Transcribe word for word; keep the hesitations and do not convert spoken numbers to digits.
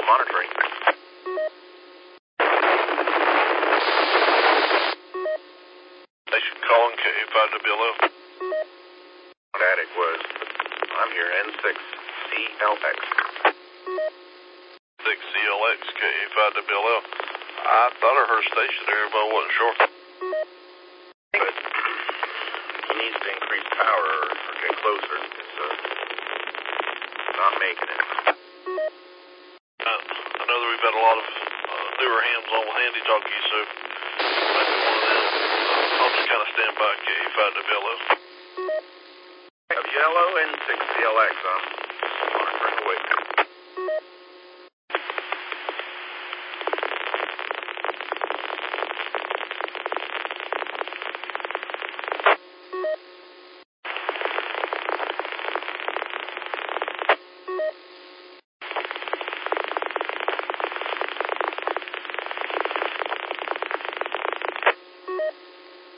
monitoring. Station calling K A five W L O. Attic was, I'm here, N six C L X. six C L X, K A five W L L. I thought I heard a station there, but I wasn't sure. But he needs to increase power or, or get closer. It's uh, not making it. Uh, I know that we've had a lot of uh, newer hams on with handy talkies, so maybe one of them. Uh, I'll just kind of stand by K A five W L O. Yellow N six C L X, I'm monitoring away.